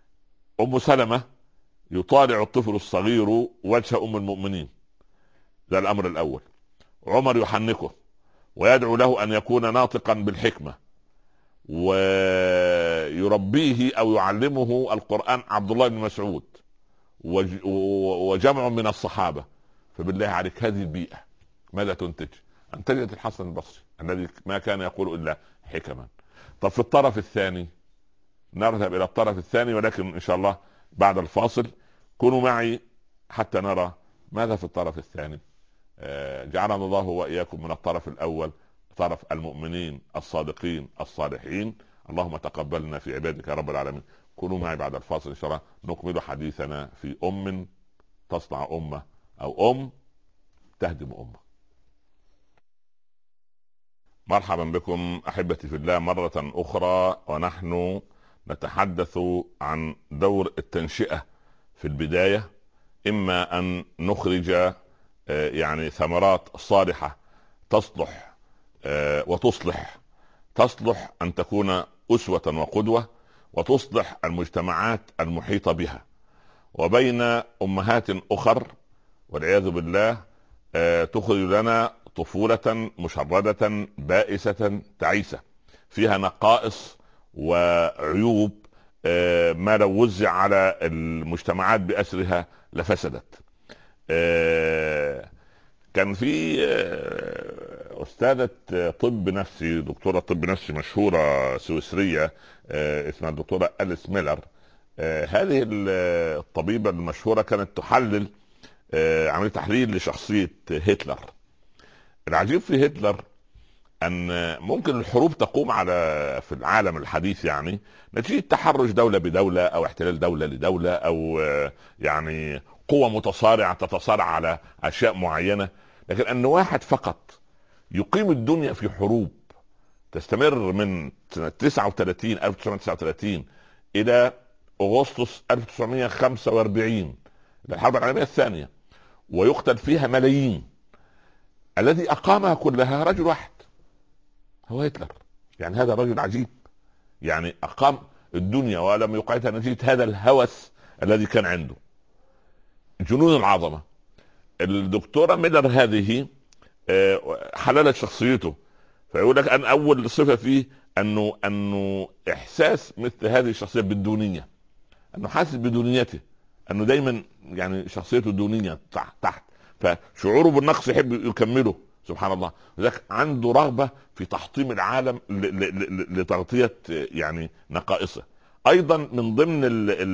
ام سلمة يطالع الطفل الصغير وجه ام المؤمنين، ده الامر الاول. عمر يحنكه ويدعو له ان يكون ناطقا بالحكمه، ويربيه او يعلمه القرآن عبد الله بن مسعود وجمع من الصحابة. فبالله عليك هذه البيئة ماذا تنتج؟ انتجت الحسن البصري الذي ما كان يقول الا حكما. طب في الطرف الثاني، نذهب الى الطرف الثاني، ولكن ان شاء الله بعد الفاصل. كونوا معي حتى نرى ماذا في الطرف الثاني. جعلنا الله واياكم من الطرف الاول، طرف المؤمنين الصادقين الصالحين. اللهم تقبلنا في عبادك يا رب العالمين. كونوا معي بعد الفاصل ان شاء الله نكمل حديثنا في تصنع امه، او تهدم امه. مرحبا بكم احبتي في الله مرة اخرى، ونحن نتحدث عن دور التنشئة في البداية. اما ان نخرج يعني ثمرات صالحة تصلح وتصلح، تصلح ان تكون اسوة وقدوة، وتصلح المجتمعات المحيطة بها. وبين امهات اخر والعياذ بالله تخرج لنا طفولة مشردة بائسة تعيسة فيها نقائص وعيوب ما لو وزع على المجتمعات بأسرها لفسدت. كان في أستاذة طب نفسي، دكتورة طب نفسي مشهورة سويسرية اسمها الدكتورة أليس ميلر. هذه الطبيبة المشهورة كانت تحلل عملية تحليل لشخصية هتلر. العجيب في هتلر ان ممكن الحروب تقوم في العالم الحديث يعني نتيجة تحرش دولة بدولة او احتلال دولة لدولة او يعني قوة متصارعة تتصارع على اشياء معينة. لكن ان واحد فقط يقيم الدنيا في حروب تستمر من 1939 الى اغسطس 1945 الحرب العالمية الثانية، ويقتل فيها ملايين، الذي اقامها كلها رجل واحد هو هتلر. يعني هذا رجل عجيب، يعني اقام الدنيا ولم يقعدها نتيجة هذا الهوس الذي كان عنده. جنون العظمة. الدكتورة ميلر هذه حللت شخصيته، فيقول لك ان اول صفة فيه انه احساس مثل هذه الشخصية بالدونية، انه حاسس بدونيته، انه دايما يعني شخصيته دونية تحت، فشعوره بالنقص يحب يكمله. سبحان الله. لذلك عنده رغبة في تحطيم العالم لتغطية يعني نقائصه. ايضا من ضمن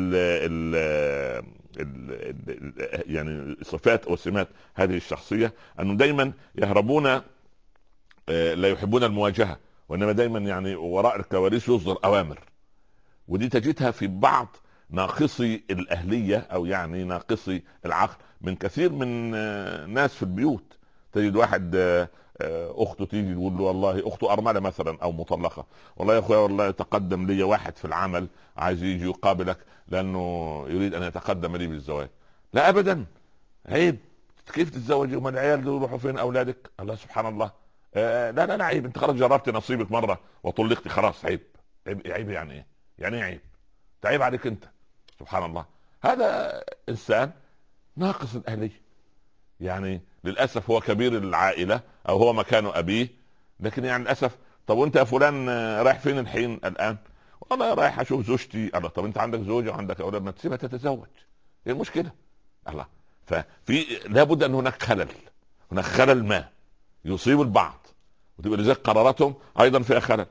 يعني صفات وسمات هذه الشخصية انه دايما يهربون، لا يحبون المواجهة، وانما دايما يعني وراء الكواليس يصدر اوامر. ودي تجدها في بعض ناقصي الأهلية أو يعني ناقصي العقل من كثير من ناس في البيوت. تجد واحد أخته تيجي تقول له، والله أخته أرملة مثلا أو مطلقة، والله يا أخويا والله تقدم لي واحد في العمل عايز يجي يقابلك لأنه يريد أن يتقدم لي بالزواج. لا أبدا، عيب، كيف تتزوجي وما العيال دول يروحوا فين أولادك؟ الله سبحان الله. لا لا لا عيب، أنت خلاص جربت نصيبك مرة وطلقتي خلاص، عيب. عيب يعني إيه؟ يعني إيه عيب؟ تعيب عليك أنت. سبحان الله. هذا إنسان ناقص الأهلية، يعني للأسف هو كبير العائلة أو هو مكان أبيه، لكن يعني للأسف. طب وأنت يا فلان رايح فين الحين الآن؟ والله رايح أشوف زوجتي. الله، طب أنت عندك زوجة وعندك أولاد، ما تسيبها تتزوج، إيه المشكلة؟ الله. ففي لابد أن هناك خلل ما يصيب البعض، وتبقى لذلك قراراتهم أيضا فيها خلل.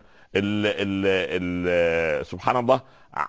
سبحان الله.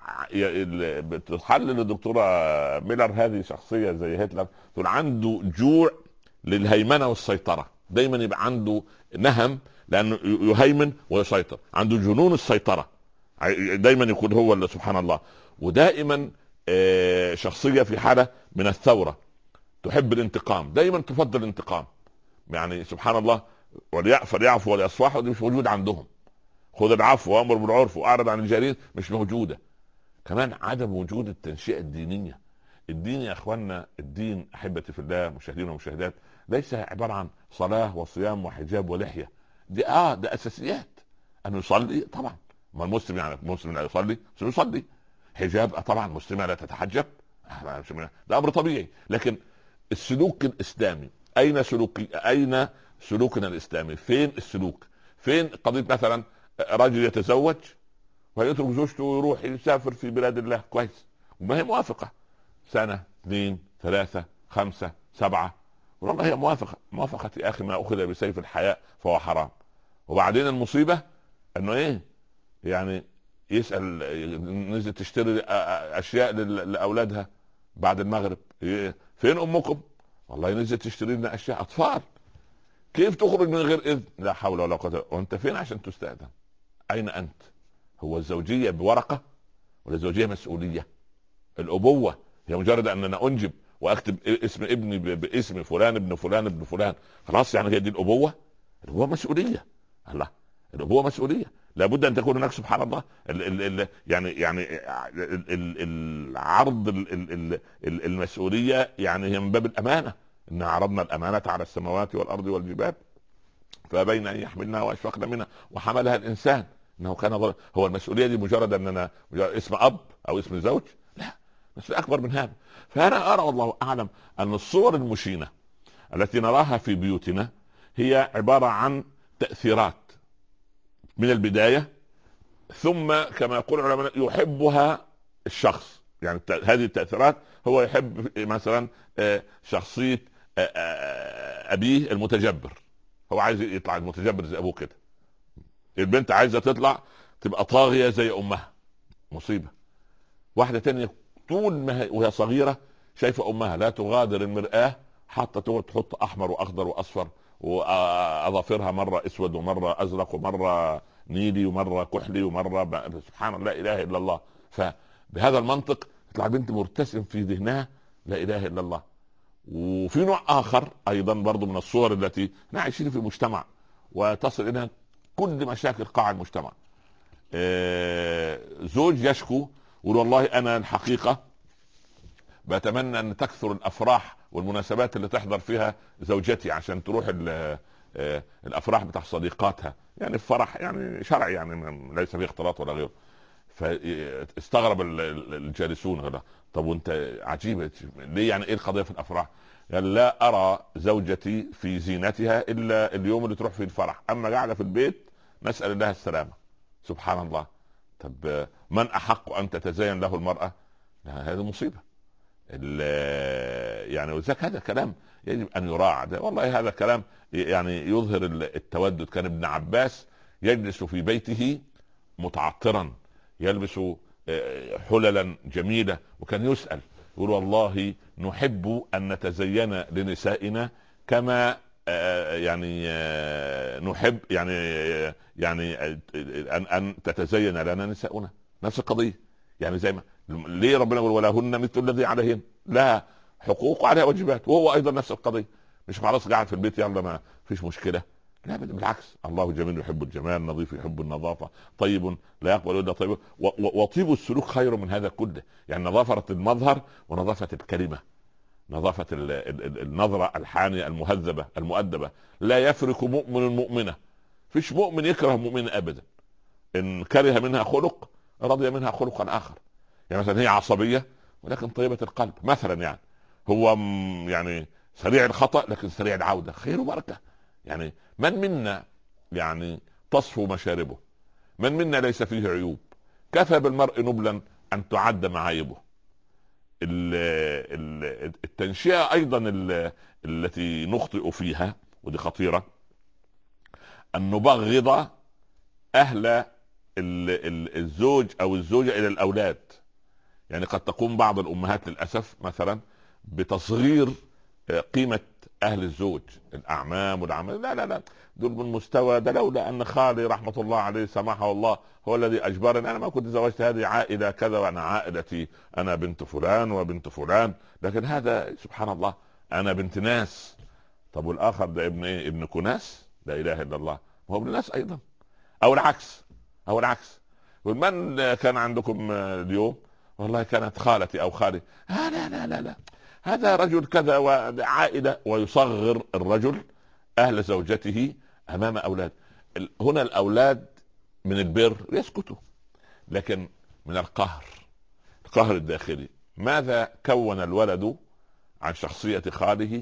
بتحلل الدكتورة ميلر هذه شخصية زي هتلر، تقول عنده جوع للهيمنة والسيطرة، دايما يبقى عنده نهم لأنه يهيمن ويسيطر، عنده جنون السيطرة، دايما يكون هو اللي سبحان الله. ودائما شخصية في حالة من الثورة، تحب الانتقام، دايما تفضل الانتقام، يعني سبحان الله. فليعفوا وليصفحوا، دي مش موجود عندهم. خذ العفو وامر بالعرف واعرض عن الجاهلين، مش موجوده. كمان عدم وجود التنشئه الدينيه. الدين يا اخواننا، الدين احبتي في الله مشاهدين ومشاهدات، ليس عباره عن صلاه وصيام وحجاب ولحيه. ده اساسيات. ان يصلي طبعا، ما المسلم يعني مسلم لا يصلي، يصلي. حجاب طبعا، مسلمه لا تتحجب، ده امر طبيعي. لكن السلوك الاسلامي اين سلوكنا الاسلامي؟ فين السلوك؟ فين قضيه مثلا رجل يتزوج ويترك زوجته ويروح يسافر في بلاد الله؟ كويس، وما هي موافقه سنه 2 3 5 7، والله هي موافقه يا اخي، ما اخذ بسيف الحياء فهو حرام. وبعدين المصيبه انه ايه يعني، يسال نزل تشتري اشياء لاولادها بعد المغرب، فين امكم؟ والله نزلت تشتري لنا اشياء اطفال. كيف تخرج من غير اذن؟ لا حول ولا قوه. وانت فين عشان تستاذن؟ اين انت؟ هو الزوجيه بورقه ولا الزوجيه مسؤوليه؟ الابوه هي مجرد ان انا انجب واكتب اسم ابني باسم فلان ابن فلان ابن فلان، خلاص يعني هي دي الابوه؟ الابوه مسؤوليه. الله، الابوه مسؤوليه، لابد ان تكون هناك سبحان الله العرض المسؤوليه يعني هي من باب الامانه. ان عرضنا الامانه على السماوات والارض والجبال فبين ان يحملنها واشفقن منها وحملها الانسان انه كان ظالما. هو المسؤوليه دي مجرد ان انا اسم اب او اسم زوج؟ لا، مسؤوليه اكبر من هذا. فانا ارى والله اعلم ان الصور المشينه التي نراها في بيوتنا هي عباره عن تاثيرات من البدايه، ثم كما يقول العلماء يحبها الشخص. يعني هذه التاثيرات، هو يحب مثلا شخصيه ابيه المتجبر، هو عايز يطلع المتجبر زي ابوه كده. البنت عايزه تطلع تبقى طاغيه زي امها، مصيبه. واحده تانية طول ما وهي صغيره شايفه امها لا تغادر المرآة، حاطه تحط احمر واخضر واصفر، واظافرها مره اسود ومره ازرق ومره نيلي ومره كحلي ومره سبحان الله، لا اله الا الله. فبهذا المنطق تطلع بنت مرتسم في ذهنها لا اله الا الله. وفي نوع اخر ايضا برضو من الصور التي احنا عايشين في مجتمع وتصل الى كل مشاكل قاع المجتمع. زوج يشكو يقول والله انا الحقيقه بتمنى ان تكثر الافراح والمناسبات اللي تحضر فيها زوجتي عشان تروح الافراح بتاع صديقاتها، يعني الفرح يعني شرعي يعني ليس فيه اختلاط ولا غيره. فاستغرب الجالسون. طب وانت عجيبه ليه؟ يعني ايه القضيه في الافراح؟ قال لا ارى زوجتي في زينتها الا اليوم اللي تروح فيه الفرح، اما قاعده في البيت نسال الله السلامه. سبحان الله. طب من احق ان تتزين له المراه؟ هذه مصيبه. يعني وذلك هذا كلام يجب ان يراعى. والله هذا كلام يعني يظهر التودد. كان ابن عباس يجلس في بيته متعطرا، يلبس حللا جميله، وكان يسأل يقول والله نحب ان نتزين لنسائنا كما يعني نحب يعني ان تتزين لنا نساؤنا. نفس القضيه يعني زي ما ليه ربنا يقول ولهن مثل الذي عليهن، لها حقوق وعليها واجبات، وهو ايضا نفس القضيه. مش خلاص قاعد في البيت يلا ما فيش مشكله، لا بالعكس. الله جميل يحب الجمال، نظيف يحب النظافه، طيب لا يقبل الا طيب، وطيب السلوك خير من هذا كله. يعني نظافه المظهر ونظافه الكلمه، نظافه النظره الحانيه المهذبه المؤدبه. لا يفرق مؤمن مؤمنه، فيش مؤمن يكره مؤمن ابدا. ان كره منها خلق رضي منها خلقا اخر. يعني مثلا هي عصبيه ولكن طيبه القلب مثلا، يعني هو يعني سريع الخطا لكن سريع العوده، خير وبركه. يعني من منا يعني تصفو مشاربه، من منا ليس فيه عيوب، كفى بالمرء نبلا ان تعد معايبه. التنشئه ايضا التي نخطئ فيها ودي خطيره، ان نبغض اهل الزوج او الزوجه الى الاولاد. يعني قد تقوم بعض الامهات للاسف مثلا بتصغير قيمه اهل الزوج، الاعمام والعمام. لا لا لا، دول من مستوى ده، لولا ان خالي رحمه الله عليه سماحه الله هو الذي اجبرني، انا ما كنت زوجت هذه عائله كذا وانا عائلتي انا بنت فلان وبنت فلان، لكن هذا سبحان الله انا بنت ناس. طب والاخر ده ابن ايه؟ ابن كناس؟ لا اله الا الله، هو ابن ناس ايضا. او العكس، او العكس. ومن كان عندكم اليوم والله كانت خالتي او خالي، لا لا لا لا، هذا رجل كذا وعائله، ويصغر الرجل اهل زوجته امام اولاد. هنا الاولاد من البر يسكتوا، لكن من القهر، القهر الداخلي. ماذا كون الولد عن شخصيه خاله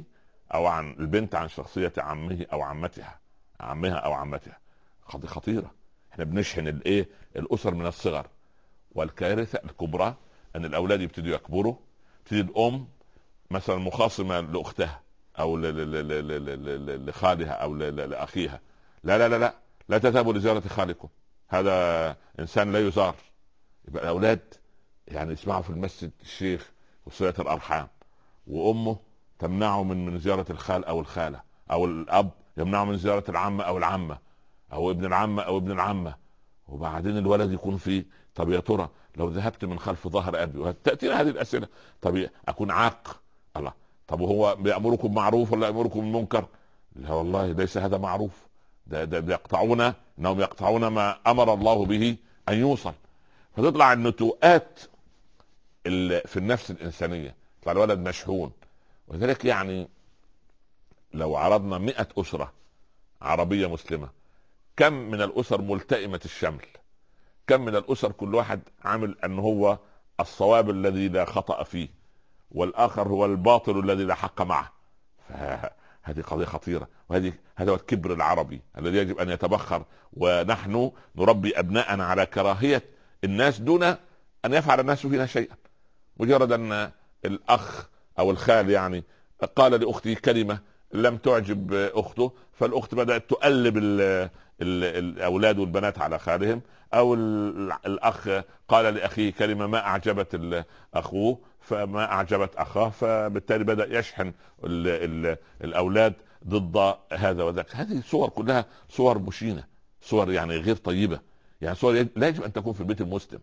او عن البنت عن شخصيه عمه او عمتها، عمها او عمتها، قضيه خطيره. احنا بنشحن الايه الاسر من الصغر. والكارثه الكبرى ان الاولاد يبتدوا يكبروا، تبتدي الام مثلا مخاصمه لاختها او لخالها او لاخيها، لا لا لا لا، لا تذهبوا لزياره خالكم، هذا انسان لا يزار. يبقى الاولاد يعني يسمعوا في المسجد الشيخ وصلة الارحام، وامه تمنعه من زياره الخال او الخاله، او الاب يمنعه من زياره العم او العمه، او ابن العم او ابن العمه. وبعدين الولد يكون فيه، طب يا ترى لو ذهبت من خلف ظهر ابي، وتاتينا هذه الاسئله، طب اكون عاق؟ الله، طب وهو بيامركم معروف ولا يامركم بالمنكر؟ لا والله ليس هذا معروف، ده يقطعون، انهم يقطعون ما امر الله به ان يوصل. فتطلع النتوءات في النفس الانسانيه، يطلع الولد مشحون. ولذلك يعني لو عرضنا 100 اسره عربيه مسلمه، كم من الاسر ملتئمه الشمل؟ كم من الاسر كل واحد عامل ان هو الصواب الذي لا خطأ فيه، والاخر هو الباطل الذي لا حق معه؟ هذه قضية خطيرة. هذا هو الكبر العربي الذي يجب ان يتبخر. ونحن نربي ابناءنا على كراهية الناس دون ان يفعل الناس فينا شيئا. مجرد ان الاخ او الخال يعني قال لاخته كلمة لم تعجب اخته، فالاخت بدأت تقلب الاولاد والبنات على خالهم، او الاخ قال لاخيه كلمة ما اعجبت اخوه فما اعجبت اخاه، فبالتالي بدأ يشحن الاولاد ضد هذا وذاك. هذه صور كلها صور مشينة، صور يعني غير طيبة، يعني صور لا يجب ان تكون في البيت المسلم.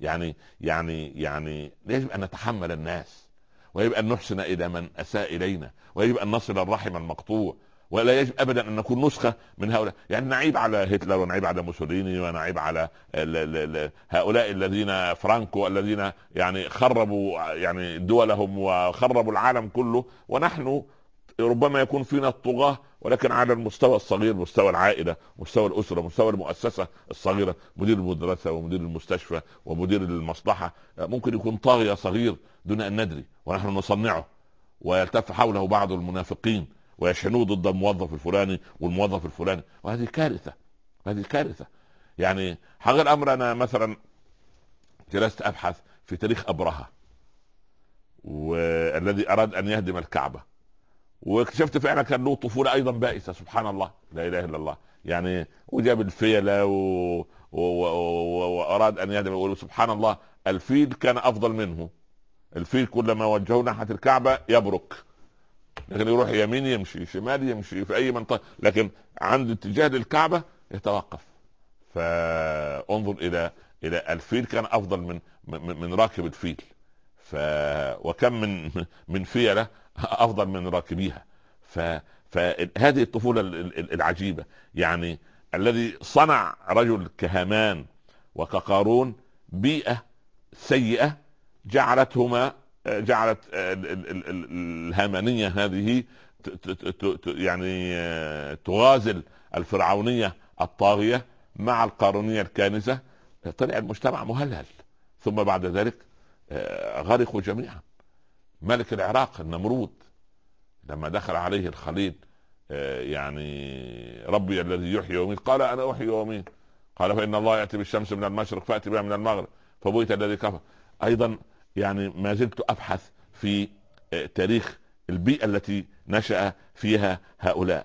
يعني لا يجب ان نتحمل الناس، ويجب ان نحسن الى من اساء الينا، ويجب ان نصل الرحم المقطوع، ولا يجب ابدا ان نكون نسخه من هؤلاء. يعني نعيب على هتلر، ونعيب على موسوليني، ونعيب على هؤلاء الذين فرانكو الذين يعني خربوا يعني دولهم وخربوا العالم كله، ونحن ربما يكون فينا الطغاة، ولكن على المستوى الصغير، مستوى العائله، مستوى الاسره، مستوى المؤسسه الصغيره، مدير المدرسه ومدير المستشفى ومدير المصلحه ممكن يكون طاغيه صغير دون ان ندري، ونحن نصنعه، ويلتف حوله بعض المنافقين ويشحنوه ضد الموظف الفلاني والموظف الفلاني. وهذه كارثه، هذه كارثه. يعني حق الامر انا مثلا جلست ابحث في تاريخ ابرهة والذي اراد ان يهدم الكعبه، واكتشفت فعلا كان له طفوله ايضا بائسه. سبحان الله، لا اله الا الله. يعني وجاب الفيله واراد ان يهدم. سبحان الله، الفيل كان افضل منه. الفيل كلما وجهه ناحيه الكعبه يبرك، لكن يروح يمين يمشي، شمال يمشي، في اي منطقه، لكن عند اتجاه للكعبه يتوقف. فانظر الى الفيل كان افضل من راكب الفيل. وكم من فيله افضل من راكبيها. فهذه الطفوله العجيبه، يعني الذي صنع رجل كهامان وكقارون بيئه سيئه جعلت الهامانيه هذه يعني تغازل الفرعونيه الطاغيه مع القارونيه الكانزه. طلع المجتمع مهلهل. ثم بعد ذلك غرقوا جميعا. ملك العراق النمرود لما دخل عليه الخليل يعني ربي الذي يحيي ويميت، قال انا احيي واميت. قال فان الله ياتي بالشمس من المشرق فاتي بها من المغرب فبويت الذي كفر. ايضا يعني ما زلت ابحث في تاريخ البيئه التي نشأ فيها هؤلاء.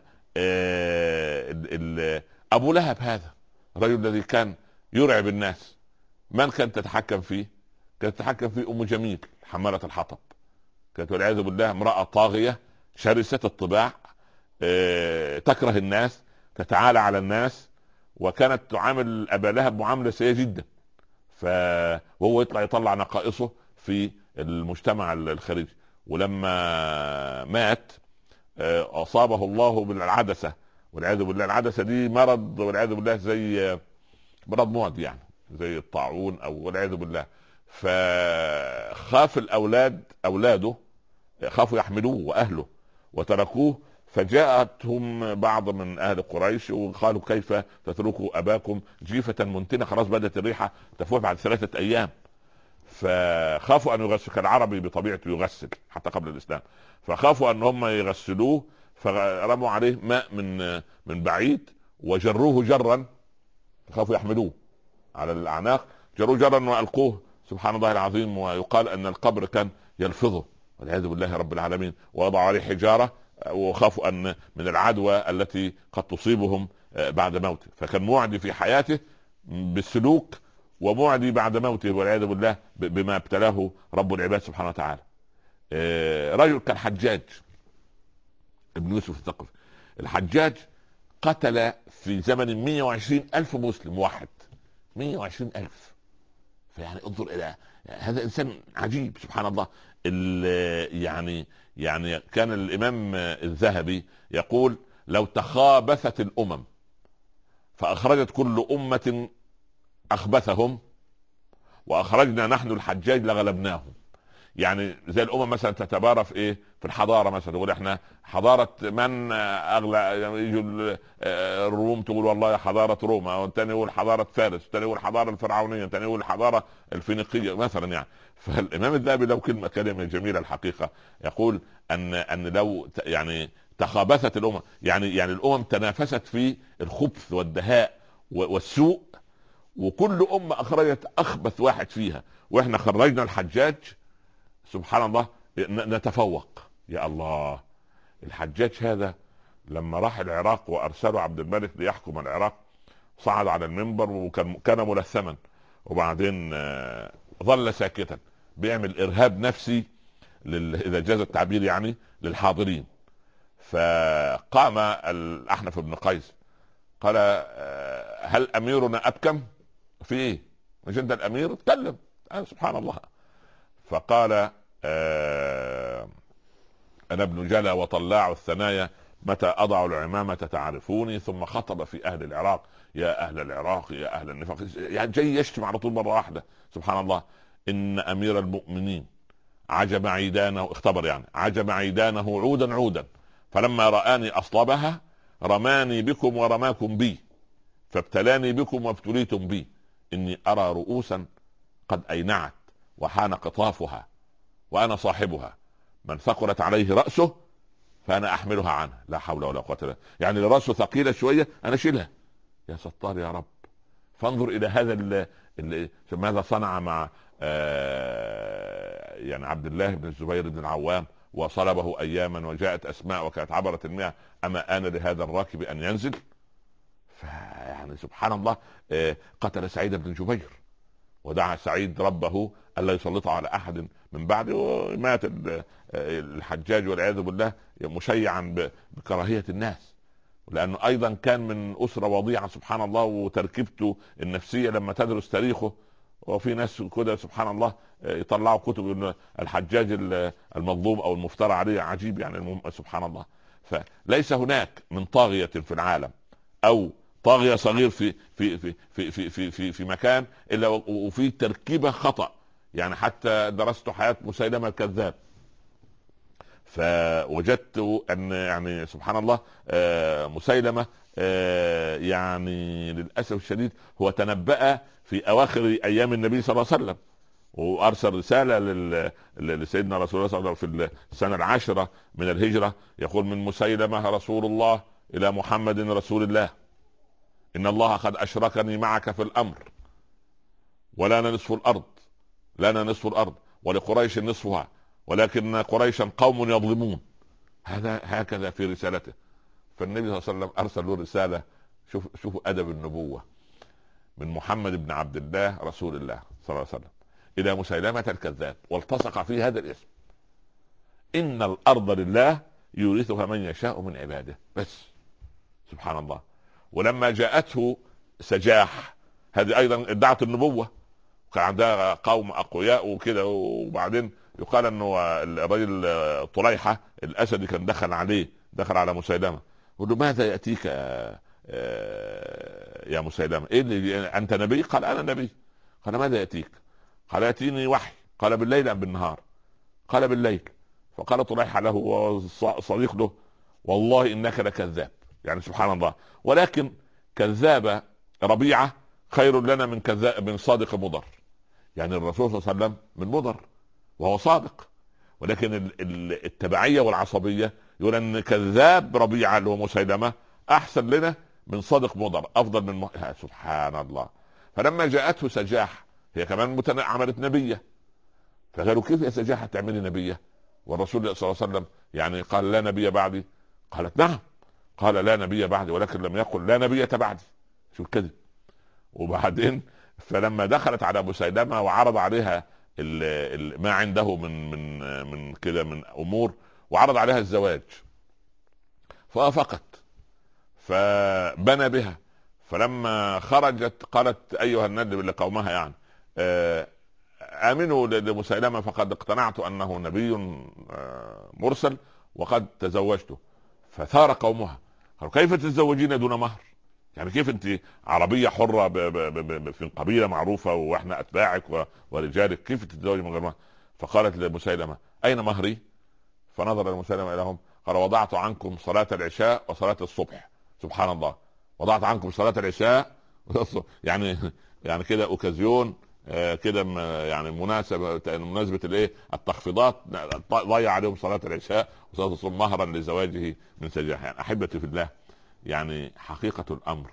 ابو لهب هذا الرجل الذي كان يرعب الناس، من كانت تتحكم فيه؟ كانت تتحكم فيه ام جميل حمالة الحطب. كانت والعياذ بالله امرأة طاغية شرسة الطباع، تكره الناس، تتعالى على الناس، وكانت تعامل ابا لهب معاملة سيئة جدا. وهو يطلع نقائصه في المجتمع الخارجي. ولما مات اصابه الله بالعدسة والعياذ بالله. العدسة دي مرض والعياذ بالله زي مرض معدي، يعني زي الطاعون او والعياذ بالله. فخاف اولاده خافوا يحملوه واهله وتركوه. فجاءتهم بعض من اهل قريش وقالوا كيف تتركوا اباكم جيفة منتنة، خلاص بدأت الريحة تفوح بعد 3 ايام. فخافوا ان يغسل، كان عربي بطبيعته يغسل حتى قبل الاسلام، فخافوا ان هم يغسلوه، فرموا عليه ماء من بعيد وجروه جرا، خافوا يحملوه على الاعناق، جروه جرا والقوه سبحان الله العظيم. ويقال ان القبر كان يلفظه والعياذ بالله رب العالمين، ووضعوا عليه حجاره، وخافوا ان من العدوى التي قد تصيبهم بعد موته. فكان معدي في حياته بالسلوك، ومعدي بعد موته والعياذ بالله بما ابتلاه رب العباد سبحانه وتعالى. رجل كان حجاج ابن يوسف الثقفي. الحجاج قتل في زمن 120 ألف مسلم موحد، 120 ألف. فيعني انظر إلى هذا إنسان عجيب سبحان الله. يعني كان الإمام الذهبي يقول: لو تخابثت الأمم فأخرجت كل أمة أخبثهم وأخرجنا نحن الحجاج لغلبناهم. يعني زي الامم مثلا تتبارى في ايه؟ في الحضاره مثلا، تقول احنا حضاره من اغلى، يعني يجوا الروم تقول والله حضاره روما، والثاني يقول حضاره فارس، والثاني يقول الحضاره الفرعونيه، والثاني يقول الحضاره الفينيقيه مثلا يعني. فالامام الذهبي له كلمه جميله الحقيقه، يقول ان لو يعني تخابثت الامم، يعني الامم تنافست في الخبث والدهاء والسوء، وكل امه اخرجت اخبث واحد فيها، واحنا خرجنا الحجاج سبحان الله نتفوق. يا الله، الحجاج هذا لما راح العراق وارسلوا عبد الملك ليحكم العراق، صعد على المنبر وكان ملثما، وبعدين ظل ساكتا بيعمل ارهاب نفسي اذا جاز التعبير يعني للحاضرين. فقام الاحنف بن قيس قال: هل اميرنا ابكم؟ في ايه؟ مش انت الامير؟ اتكلم. سبحان الله. فقال: أنا ابن جلا وطلاع الثنايا، متى أضع العمامة تعرفوني. ثم خطب في أهل العراق: يا أهل العراق يا أهل النفاق، يعني جاي يشتم على طول مرة واحدة سبحان الله. إن أمير المؤمنين عجب عيدانه، اختبر يعني عجب عيدانه عودا عودا، فلما رآني أصلبها رماني بكم ورماكم بي، فابتلاني بكم وابتليتم بي. إني أرى رؤوسا قد أينعت وحان قطافها وانا صاحبها، من ثقلت عليه راسه فانا احملها عنه. لا حول ولا قوه الا بالله. يعني اللي راسه ثقيله شويه انا اشيلها. يا ستار يا رب. فانظر الى هذا ماذا صنع مع يعني عبد الله بن الزبير بن العوام، وصلبه اياما، وجاءت اسماء وكانت عبرت المياه: اما ان لهذا الراكب ان ينزل. فيعني سبحان الله. قتل سعيد بن جبير، ودعا سعيد ربه الا يسلط على احد من بعده، ومات الحجاج والعياذ بالله مشيعا بكراهيه الناس، لانه ايضا كان من اسره وضيعه سبحان الله، وتركيبته النفسيه لما تدرس تاريخه. وفي ناس كده سبحان الله يطلعوا كتب ان الحجاج المظلوم او المفترى عليه عجيب يعني سبحان الله. فليس هناك من طاغيه في العالم او طاغية صغير في في في في في في في, في مكان الا وفي تركيبة خطأ. يعني حتى درست حياة مسيلمة الكذاب، فوجدت ان يعني سبحان الله مسيلمة يعني للاسف الشديد هو تنبأ في اواخر ايام النبي صلى الله عليه وسلم، وارسل رسالة لسيدنا رسول الله صلى الله عليه وسلم في السنة 10 من الهجرة، يقول: من مسيلمة رسول الله الى محمد رسول الله، إن الله قد أشركني معك في الأمر، ولنا نصف الأرض، لنا نصف الأرض ولقريش نصفها، ولكن قريشا قوم يظلمون. هذا هكذا في رسالته. فالنبي صلى الله عليه وسلم أرسل له رسالة، شوفوا أدب النبوة، من محمد بن عبد الله رسول الله صلى الله عليه وسلم إلى مسيلمة الكذاب، والتصق في هذا الاسم: إن الأرض لله يورثها من يشاء من عباده. بس سبحان الله. ولما جاءته سجاح، هذه ايضا ادعت النبوه، كان عندها قوم اقوياء وكده، وبعدين يقال انه الرجل طليحه الاسدي كان دخل على مسيلمه، يقول له: ماذا ياتيك يا مسيلمه؟ ايه اللي انت نبي؟ قال: انا نبي. قال: ماذا ياتيك؟ قال: ياتيني وحي. قال: بالليل ام بالنهار؟ قال: بالليل. فقال طليحه له وصديق له: والله انك لكذاب. يعني سبحان الله. ولكن كذاب ربيعة خير لنا من كذاب من صادق مضر. يعني الرسول صلى الله عليه وسلم من مضر وهو صادق، ولكن التبعية والعصبية يقول ان كذاب ربيعة اللي هو مسيلمة احسن لنا من صادق مضر، افضل من سبحان الله. فلما جاءته سجاح، هي كمان عملت نبية، فقالوا كيف يا سجاح تعملي نبية والرسول صلى الله عليه وسلم يعني قال لا نبي بعدي؟ قالت نعم، قال لا نبي بعدي، ولكن لم يقل لا نبي بعدي. شو الكذب. وبعدين فلما دخلت على مسيلمة وعرض عليها ما عنده من كده من امور، وعرض عليها الزواج، فوافقت فبنى بها. فلما خرجت قالت ايها الندب لقومها يعني امنوا لمسيلمة فقد اقتنعت انه نبي مرسل وقد تزوجته. فثار قومها قالوا كيف تتزوجين دون مهر؟ يعني كيف انت عربية حرة في قبيلة معروفة واحنا اتباعك ورجالك، كيف تتزوجي من غير مهر؟ فقالت لمسيلمة اين مهري؟ فنظر المسيلمة اليهم قال وضعت عنكم صلاة العشاء وصلاة الصبح. سبحان الله، وضعت عنكم صلاة العشاء يعني كده اوكازيون كده يعني مناسبة الايه التخفيضات، ضيع عليهم صلاة العشاء وصلاة الصبح مهرا لزواجه من سجاح. يعني احبتي في الله، يعني حقيقة الامر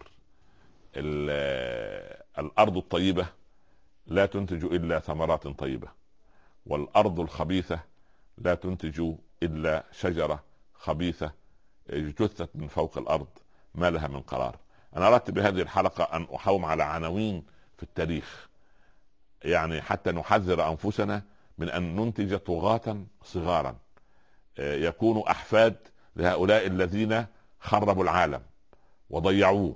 الارض الطيبة لا تنتج الا ثمرات طيبة، والارض الخبيثة لا تنتج الا شجرة خبيثة اجتثت من فوق الارض ما لها من قرار. انا اردت بهذه الحلقة ان احوم على عناوين في التاريخ، يعني حتى نحذر انفسنا من ان ننتج طغاة صغارا يكونوا احفاد لهؤلاء الذين خربوا العالم وضيعوه،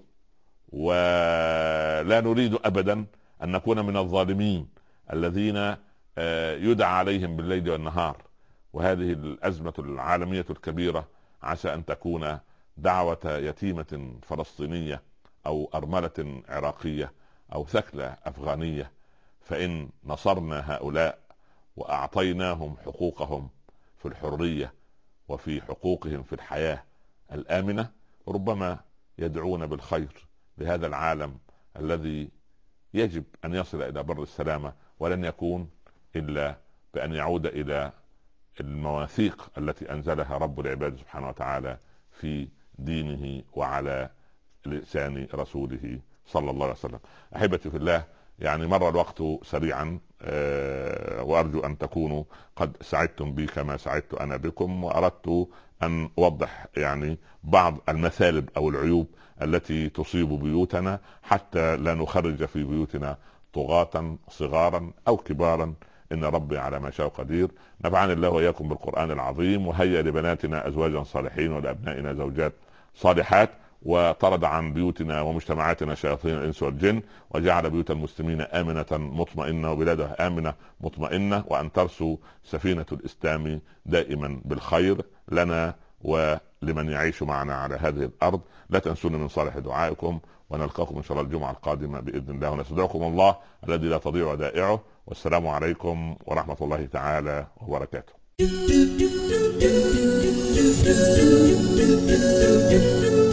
ولا نريد ابدا ان نكون من الظالمين الذين يدعى عليهم بالليل والنهار. وهذه الازمة العالمية الكبيرة عسى ان تكون دعوة يتيمة فلسطينية او ارملة عراقية او ثكلة افغانية، فان نصرنا هؤلاء واعطيناهم حقوقهم في الحرية وفي حقوقهم في الحياة الآمنة، ربما يدعون بالخير لهذا العالم الذي يجب أن يصل إلى بر السلامة، ولن يكون إلا بأن يعود إلى المواثيق التي أنزلها رب العباد سبحانه وتعالى في دينه وعلى لسان رسوله صلى الله عليه وسلم. أحبتي في الله، يعني مر الوقت سريعا وأرجو أن تكونوا قد سعدتم بي كما سعدت أنا بكم، وأردت أن أوضح يعني بعض المثالب أو العيوب التي تصيب بيوتنا حتى لا نخرج في بيوتنا طغاة صغارا أو كبارا. إن ربي على ما شاء قدير. نفعني الله وإياكم بالقرآن العظيم، وهيأ لبناتنا أزواجا صالحين ولأبنائنا زوجات صالحات، وطرد عن بيوتنا ومجتمعاتنا شياطين الإنس والجن، وجعل بيوت المسلمين آمنة مطمئنة وبلادها آمنة مطمئنة، وأن ترسو سفينة الإسلام دائما بالخير لنا ولمن يعيش معنا على هذه الأرض. لا تنسوني من صالح دعائكم، ونلقاكم إن شاء الله الجمعة القادمة بإذن الله، ونستودعكم الله الذي لا تضيع ودائعه، والسلام عليكم ورحمة الله تعالى وبركاته.